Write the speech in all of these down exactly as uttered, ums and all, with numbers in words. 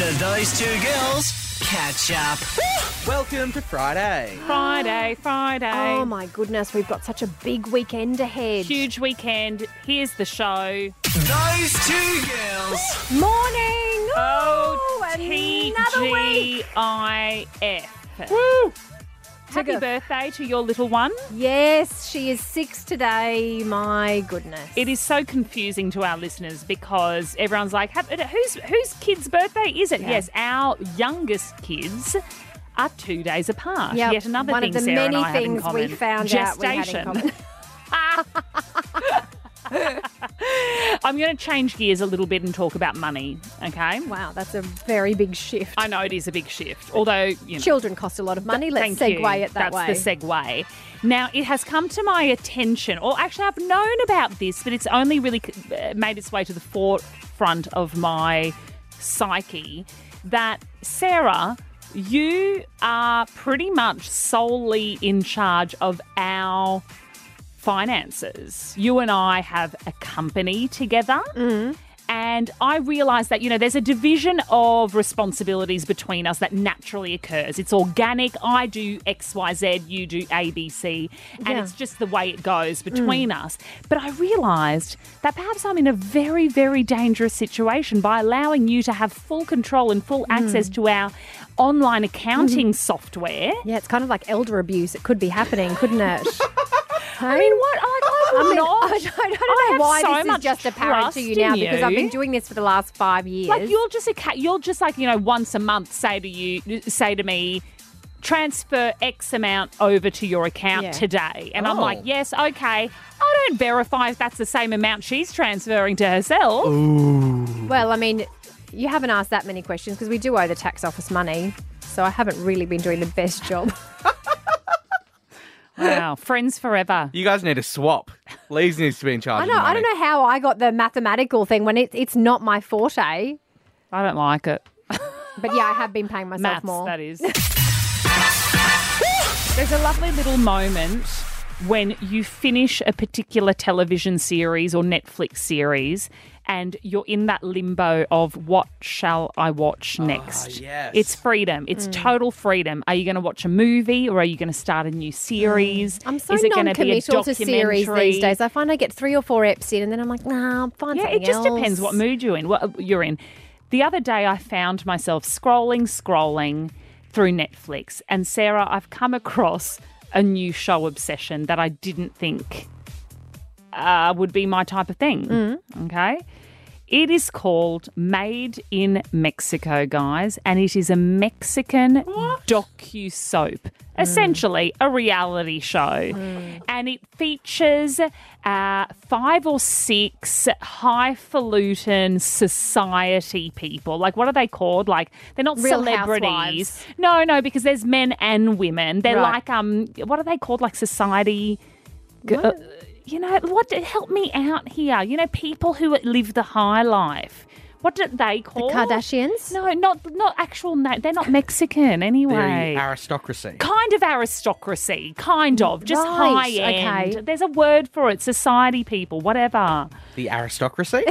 The Those Two Girls Catch Up. Welcome to Friday. Friday, Friday. Oh my goodness, we've got such a big weekend ahead. Huge weekend. Here's the show. Those Two Girls. Morning! Oh, another T week. G I F. Woo! Happy Took a- birthday to your little one. Yes, she is six today. My goodness. It is so confusing to our listeners because everyone's like, "Hap- whose whose kid's birthday is it?" Yeah. Yes, our youngest kids are two days apart. Yep, Yet another one thing of the Sarah and many I have in things common. we found out we had in Gestation. common. I'm going to change gears a little bit and talk about money, okay? Wow, that's a very big shift. I know it is a big shift, although, you know. Children cost a lot of money. Let's Thank segue you. it that That's way. the segue. Now, it has come to my attention, or actually I've known about this, but it's only really uh, made its way to the forefront of my psyche, that, Sarah, you are pretty much solely in charge of our finances. You and I have a company together. Mm. And I realise that, you know, there's a division of responsibilities between us that naturally occurs. It's organic. I do X, Y, Z, you do A, B, C. And Yeah. it's just the way it goes between us. But I realised that perhaps I'm in a very, very dangerous situation by allowing you to have full control and full access to our online accounting software. Yeah, it's kind of like elder abuse. It could be happening, couldn't it? I mean, what? I, I, I mean, not. I don't, I don't I know have why so this is much just apparent trust to you in now because I've you. been doing this for the last five years. Like you'll just a ca- you'll just like, you know, once a month say to you say to me, transfer X amount over to your account Yeah. today. And I'm Oh. like, yes, okay. I don't verify if that's the same amount she's transferring to herself. Well, I mean, you haven't asked that many questions because we do owe the tax office money. So I haven't really been doing the best job. Wow, friends forever. You guys need to swap. Lee's needs to be in charge I of know. the I money. don't know how I got the mathematical thing when it, it's not my forte. I don't like it. But yeah, I have been paying myself Maths, more. that is. There's a lovely little moment when you finish a particular television series or Netflix series and you're in that limbo of what shall I watch next? yes. It's freedom. It's Mm. total freedom. Are you going to watch a movie or are you going to start a new series? I'm so Is it going to be a non-committal to series documentary? these days. I find I get three or four eps in and then I'm like, nah, I'm fine. Yeah, it just depends what mood you're in. What you're in. The other day, I found myself scrolling, scrolling through Netflix, and Sarah, I've come across a new show obsession that I didn't think uh, would be my type of thing. Mm. Okay. It is called Made in Mexico, guys, and it is a Mexican docu-soap, essentially a reality show. And it features uh, five or six highfalutin society people. Like, what are they called? Like, they're not Real celebrities. Housewives. No, no, because there's men and women. They're Right. like, um, what are they called? Like society... Uh, you know, what? Help me out here. You know, people who live the high life. What do they call? Kardashians? No, not not actual name. They're not Mexican anyway. The aristocracy. Kind of aristocracy, kind of, just Right, high end. okay. There's a word for it. Society people, whatever. The aristocracy?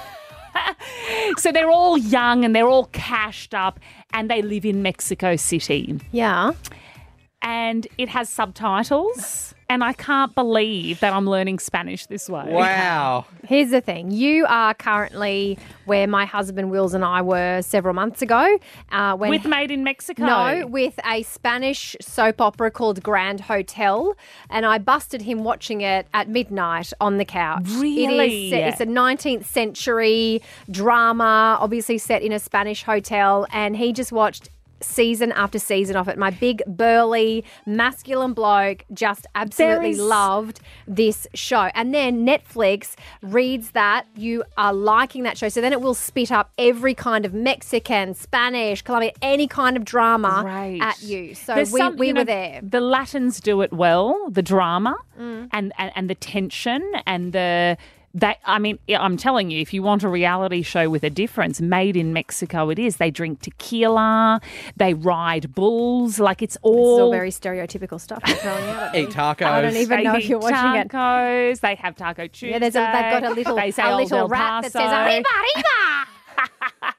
So they're all young and they're all cashed up, and they live in Mexico City. Yeah. And it has subtitles. And I can't believe that I'm learning Spanish this way. Wow. Here's the thing. You are currently where my husband Wills and I were several months ago. Uh, when With Made in Mexico. No, with a Spanish soap opera called Grand Hotel. And I busted him watching it at midnight on the couch. Really? It is set, it's a nineteenth century drama, obviously set in a Spanish hotel. And he just watched season after season of it. My big, burly, masculine bloke just absolutely There is- loved this show. And then Netflix reads that you are liking that show. So then it will spit up every kind of Mexican, Spanish, Colombian, any kind of drama Right. at you. So There's we, some- we you were know, there. The Latins do it well, the drama and, and, and the tension and the... That, I mean, I'm telling you, if you want a reality show with a difference, Made in Mexico it is. They drink tequila, they ride bulls, like it's all... This is all very stereotypical stuff you're throwing out at me. Eat tacos. I don't even they know if eat you're watching it. tacos, they have Taco Tuesday. Yeah, there's a, they've got a little, they say a Old little El rat that says, Paso. arriba, arriba.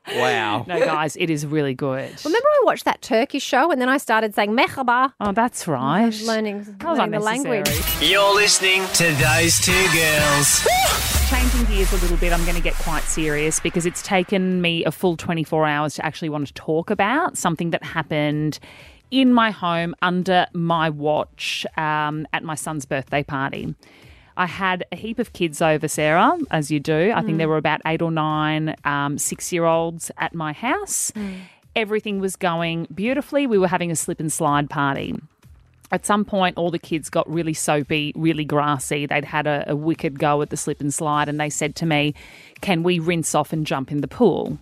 Wow. No, guys, it is really good. Remember I watched that Turkish show and then I started saying merhaba. Oh, that's right. Learning, That was learning the unnecessary. language. You're listening to Those Two Girls. Changing gears a little bit, I'm going to get quite serious because it's taken me a full twenty-four hours to actually want to talk about something that happened in my home under my watch um, at my son's birthday party. I had a heap of kids over, Sarah, as you do. I think there were about eight or nine um, six-year-olds at my house. Everything was going beautifully. We were having a slip and slide party. At some point, all the kids got really soapy, really grassy. They'd had a, a wicked go at the slip and slide, and they said to me, can we rinse off and jump in the pool?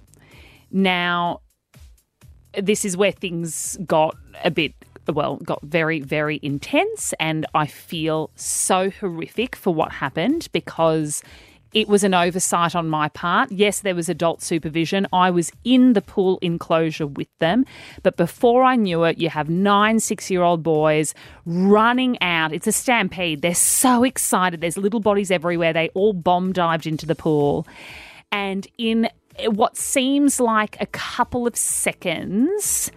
Now, this is where things got a bit, well, got very, very intense, and I feel so horrific for what happened because it was an oversight on my part. Yes, there was adult supervision. I was in the pool enclosure with them. But before I knew it, you have nine six-year-old boys running out. It's a stampede. They're so excited. There's little bodies everywhere. They all bomb dived into the pool. And in what seems like a couple of seconds,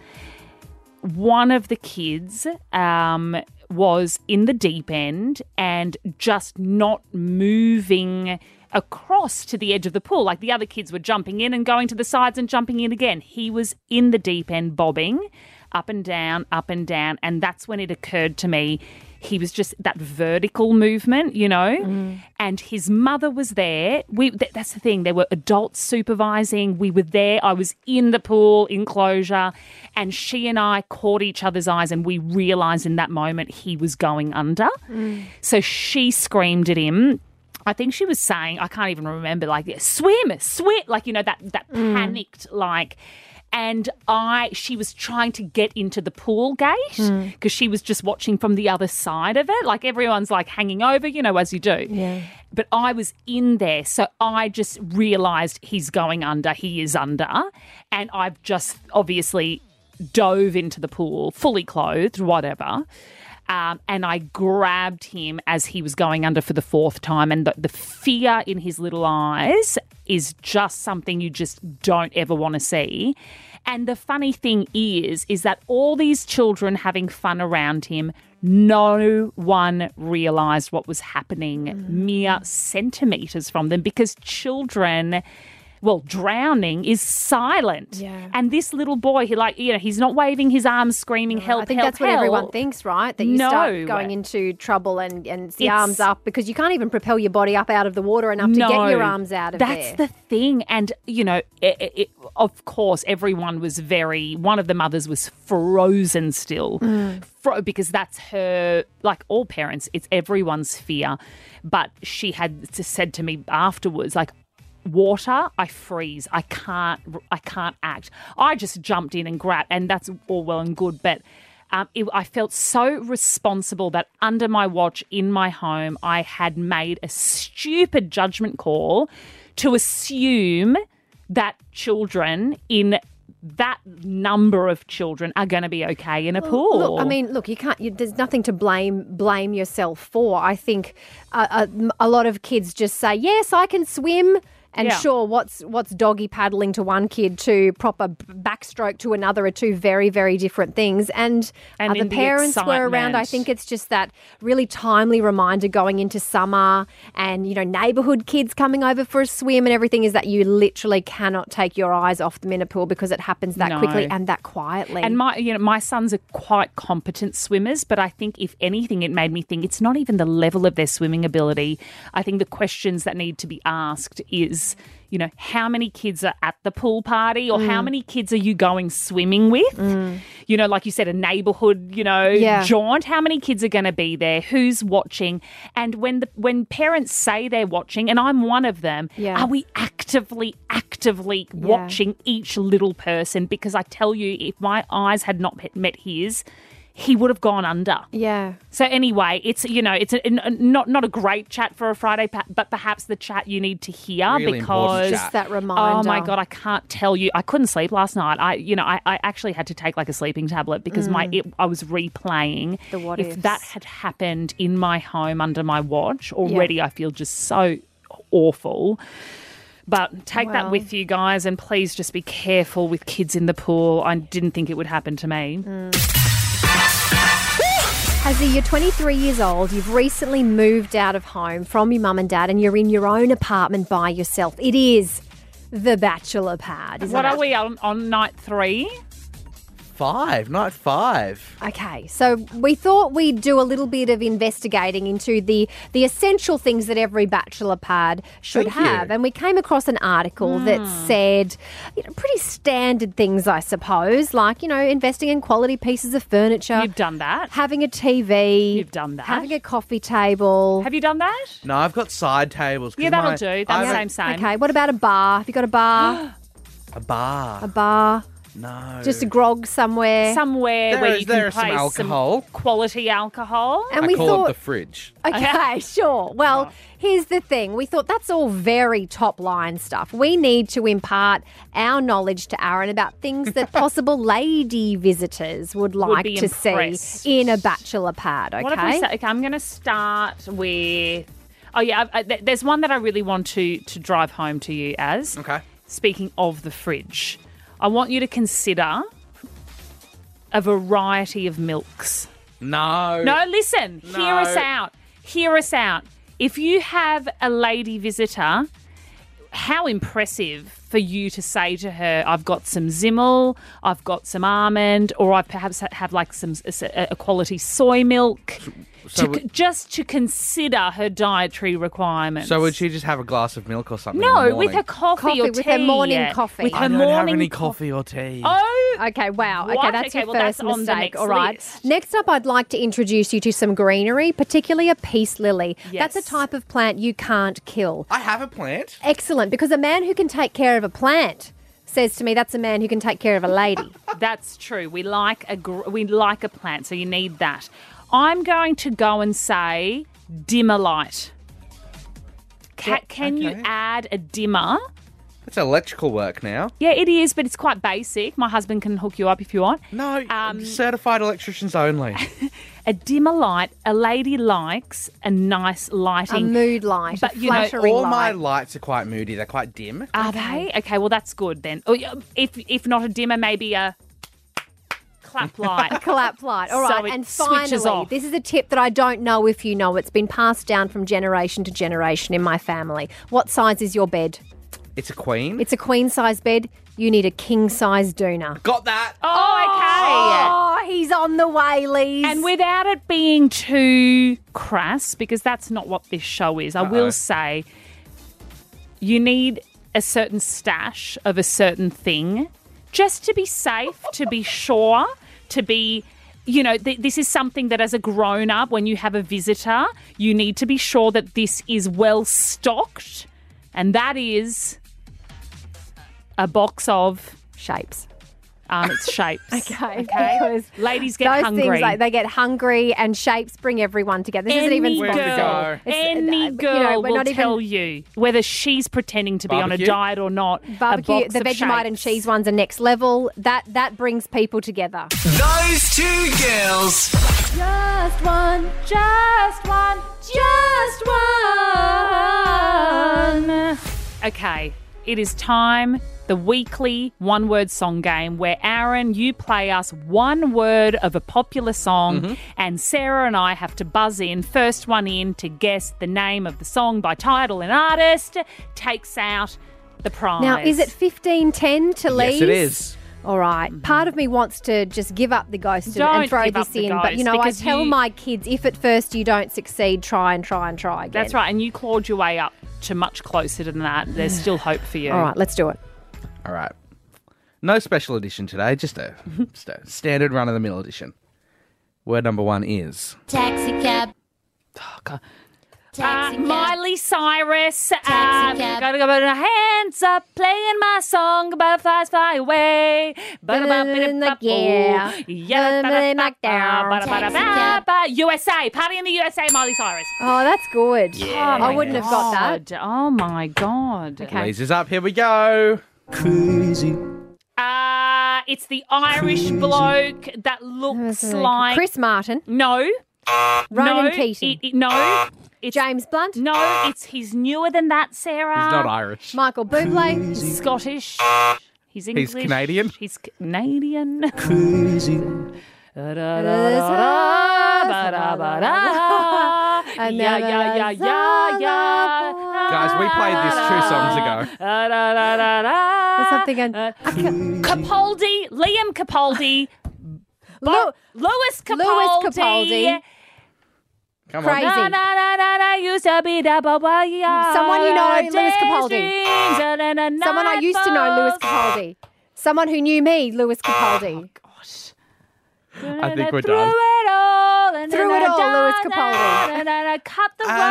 one of the kids um, was in the deep end and just not moving across to the edge of the pool. Like the other kids were jumping in and going to the sides and jumping in again. He was in the deep end bobbing up and down, up and down. And that's when it occurred to me he was just that vertical movement, you know, mm. and his mother was there. We th- That's the thing. There were adults supervising. We were there. I was in the pool enclosure and she and I caught each other's eyes and we realised in that moment he was going under. Mm. So she screamed at him. I think she was saying, I can't even remember, like, swim, swim, like, you know, that, that mm. panicked, like, and I, she was trying to get into the pool gate because mm. she was just watching from the other side of it. Like everyone's like hanging over, you know, as you do. Yeah. But I was in there. So I just realised he's going under, he is under. And I've just obviously dove into the pool, fully clothed, whatever. Um, and I grabbed him as he was going under for the fourth time. And the, the fear in his little eyes is just something you just don't ever want to see. And the funny thing is, is that all these children having fun around him, no one realised what was happening mm. mere centimetres from them because children... Well, drowning is silent. Yeah. And this little boy, he like, you know, he's not waving his arms, screaming, no, help, I think help, that's what help. everyone thinks, right? That you no. start going into trouble and, and the It's, arms up because you can't even propel your body up out of the water enough no, to get your arms out of that's there. the thing. And, you know, it, it, of course, everyone was very, one of the mothers was frozen still mm. Fro- because that's her, like all parents, it's everyone's fear. But she had said to me afterwards, like, water, I freeze. I can't. I can't act. I just jumped in and grabbed, and that's all well and good. But um, it, I felt so responsible that under my watch in my home, I had made a stupid judgment call to assume that children in that number of children are going to be okay in a pool. Look, I mean, look, you can't. You, there's nothing to blame blame yourself for. I think uh, a, a lot of kids just say, "Yes, I can swim." And yeah. sure, what's what's doggy paddling to one kid to proper backstroke to another are two very, very different things. And, and other parents were around. I think it's just that really timely reminder going into summer and, you know, neighbourhood kids coming over for a swim and everything is that you literally cannot take your eyes off them in a pool because it happens that no. quickly and that quietly. And my, you know, my sons are quite competent swimmers, but I think if anything, it made me think it's not even the level of their swimming ability. I think the questions that need to be asked is, you know, how many kids are at the pool party or mm. how many kids are you going swimming with? Mm. You know, like you said, a neighbourhood, you know, yeah. jaunt. How many kids are going to be there? Who's watching? And when the when parents say they're watching, and I'm one of them, yeah. are we actively, actively yeah. watching each little person? Because I tell you, if my eyes had not met his, he would have gone under. Yeah. So anyway, it's, you know, it's a, a, not not a great chat for a Friday, but perhaps the chat you need to hear really because just that reminder. Oh my God, I can't tell you. I couldn't sleep last night. I, you know, I, I actually had to take like a sleeping tablet because mm. my it, I was replaying the what if ifs. that had happened in my home under my watch already. Yeah. I feel just so awful. But take that Well. with you guys, and please just be careful with kids in the pool. I didn't think it would happen to me. Hazzy, you're twenty-three years old. You've recently moved out of home from your mum and dad, and you're in your own apartment by yourself. It is the bachelor pad, isn't What it? are we on, on night three? Five, night five. Okay, so we thought we'd do a little bit of investigating into the, the essential things that every bachelor pad should Thank you. have. And we came across an article that said, you know, pretty standard things, I suppose, like, you know, investing in quality pieces of furniture, You've done that. having a T V, You've done that. having a coffee table. Have you done that? No, I've got side tables. 'cause Yeah, that'll my- do. I That's have same, same. Okay, what about a bar? Have you got a bar? A bar. a bar? No. Just a grog somewhere? Somewhere There where is- you there can is some place alcohol. quality alcohol. and I we call thought, it the fridge. okay, sure. Well, here's the thing. We thought that's all very top line stuff. We need to impart our knowledge to Aaron about things that possible lady visitors would like be to impressed. see in a bachelor pad, okay? What if we say, okay, I'm going to start with, oh yeah, I, I, th- there's one that I really want to, to drive home to you as. Okay. Speaking of the fridge, I want you to consider a variety of milks. No. No, listen, hear No. us out. Hear us out. If you have a lady visitor, how impressive for you to say to her, I've got some Zimmel, I've got some almond, or I perhaps have like some a, a quality soy milk. So to, would- just to consider her dietary requirements. So would she just have a glass of milk or something? in No, the with morning? her coffee, Coffee, or with tea. her morning coffee. With I her don't morning have any co- coffee or tea. Oh, Okay, wow. Okay, What? that's Okay, your well, that's first on the mistake. next All right. list. Next up, I'd like to introduce you to some greenery, particularly a peace lily. Yes. That's a type of plant you can't kill. I have a plant. Excellent, because a man who can take care of a plant says to me that's a man who can take care of a lady. that's true. We like a gr- we like a plant, so you need that. I'm going to go and say dimmer light. Ca- can you okay. add a dimmer? It's electrical work now. Yeah, it is, but it's quite basic. My husband can hook you up if you want. No, Um, certified electricians only. A dimmer light, a lady likes a nice A lighting. mood light, But, a you know, flattering All my light. lights are quite moody. They're quite dim. Are they? Okay, well, that's good then. Or, yeah, If, if not a dimmer, maybe a clap light. Clap light. All So right. it and switches finally, off. this is a tip that I don't know if you know. It's been passed down from generation to generation in my family. What size is your bed? It's a queen. It's a queen size bed. You need a king size doona. Got that. Oh, okay. Oh, he's on the way, Lise. And without it being too crass, because that's not what this show is, I Uh-oh. will say you need a certain stash of a certain thing just to be safe, to be sure, to be, you know, th- this is something that as a grown up, when you have a visitor, you need to be sure that this is well stocked, and that is a box of shapes. um, its shapes. Okay, okay. because Ladies get Those hungry. things, like they get hungry, and shapes bring everyone together. This isn't even Any Where to sponsored. go? girl, It's, uh, any you know, girl we're will not even- tell you whether she's pretending to be on a Barbecue? diet or not. a Barbecue, box the of Vegemite and shapes. cheese ones are next level. That that brings people together. Those two girls. Just one, just one, just one. Okay, it is time. The weekly one-word song game where, Aaron, you play us one word of a popular song Mm-hmm. and Sarah and I have to buzz in. First one in to guess the name of the song by title and artist takes out the prize. Now, is it fifteen ten to Leeds? Yes, it is. All right. Part of me wants to just give up the ghost and, Don't and throw give up this the in. But, you ghost, know, I because tell you- my kids, if at first you don't succeed, try and try and try again. That's right, and you clawed your way up to much closer than that. There's still hope for you. All right, let's do it. All right. No special edition today, just a, just a standard run of the mill edition. Word number one is Taxi cab. Oh, God. Uh, Taxi cab. Miley Cyrus. Uh, Taxi cab. gotta go put her hands up, playing my song. Butterflies fly away. Yeah. U S A. Party in the U S A, Miley Cyrus. Oh, that's good. Yeah. I wouldn't have got that. God. Oh, my God. Okay. Lasers up. Here we go. Crazy. Uh, it's the Irish bloke that looks like... Chris Martin, No. Ronan no. Keating. It- it- no. it's James Blunt. no, it's he's newer than that, Sarah. He's not Irish. Michael Bublé. He's Scottish. He's English. Canadian? He's Canadian. Crazy. And Yeah, yeah, yeah, yeah, yeah. Guys, we played this two songs ago. There's something in- Uh, Capaldi, Liam Capaldi, Lu- Lewis Capaldi. Lewis Capaldi. Come Crazy. on. Na, na, na, na, na, used to be the Baba- Someone you know, Lewis Capaldi. Daydreams and a night Someone I used to know, Lewis falls. Capaldi. Someone who knew me, Lewis Capaldi. I think we're Through done. it all. and Through then it I all, done Lewis that, Capaldi. and then I cut the road.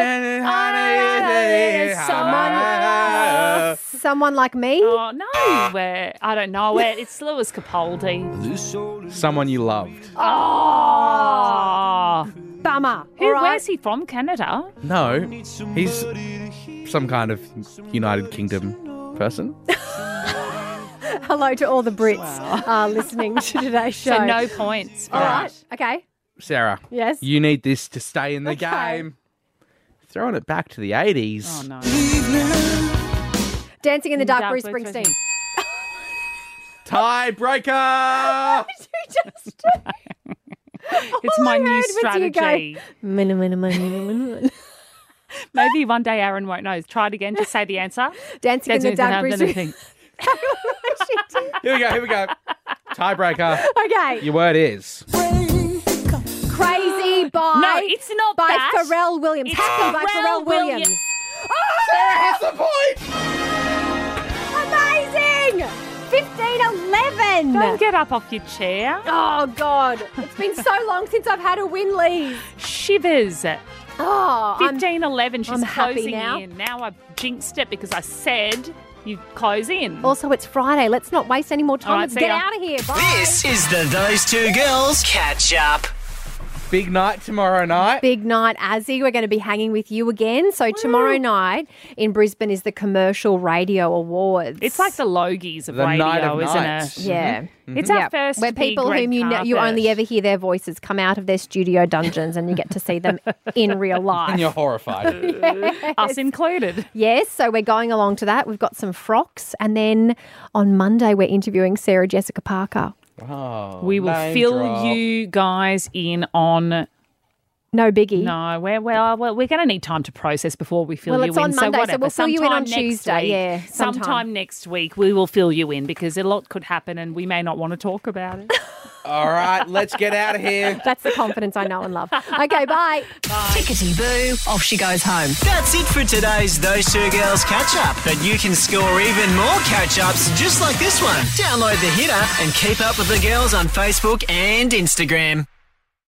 Someone, someone like me. Oh, no. Where, I don't know. Where, it's Lewis Capaldi. Someone you loved. Oh. Bummer. Who, All right. Where's he from? Canada? No, he's some kind of United Kingdom person. Hello to all the Brits uh, listening to today's show. So no points. for All that. right. Okay. Sarah. Yes. You need this to stay in the Okay. game. Throwing it back to the eighties. Oh, no. Dancing in the Dark, Dark, Bruce Bruce Springsteen. Tiebreaker! It's All my I new heard was you go, strategy. "Minna, minna, minna, minna, minna." Maybe one day Aaron won't know. Try it again. Just say the answer. Dancing in the Dark, Bruce Springsteen. Anything. Here we go, here we go. Tiebreaker. Okay. Your word is. Crazy by No, it's not by that. Pharrell Williams. It's Happy by Pharrell Pharrell Williams. Williams. Sarah has the point! Amazing! fifteen eleven. Don't get up off your chair. Oh, God. It's been so long since I've had a win, Lee. Shivers. Oh, I'm, fifteen eleven. She's I'm happy closing now. in. Now I've jinxed it because I said you close in. also, it's Friday. Let's not waste any more time. All right, Let's see get ya. out of here. Bye. This is the Those Two Girls Catch Up. Big night tomorrow night. Big night, Azzy. We're going to be hanging with you again. So tomorrow night in Brisbane is the Commercial Radio Awards. It's like the Logies of The radio, night of isn't nights. it? yeah. It's our Yeah. first Where big people red whom you know, you carpet. only ever hear their voices come out of their studio dungeons and you get to see them in real life. And you're horrified. Us included. Yes, so we're going along to that. We've got some frocks. And then on Monday, we're interviewing Sarah Jessica Parker. Oh, We will name fill drop. you guys in on. No biggie. No, we're well, well we're going to need time to process before we fill Well, you it's in. on Monday, so whatever. we'll fill you in on Sometime next Tuesday, week- yeah, sometime. sometime next week we will fill you in because a lot could happen and we may not want to talk about it. All right, let's get out of here. That's the confidence I know and love. Okay, bye. Tickety boo, off she goes home. That's it for today's Those Two Girls Catch Up. But you can score even more catch ups just like this one. Download the Hitter and keep up with the girls on Facebook and Instagram.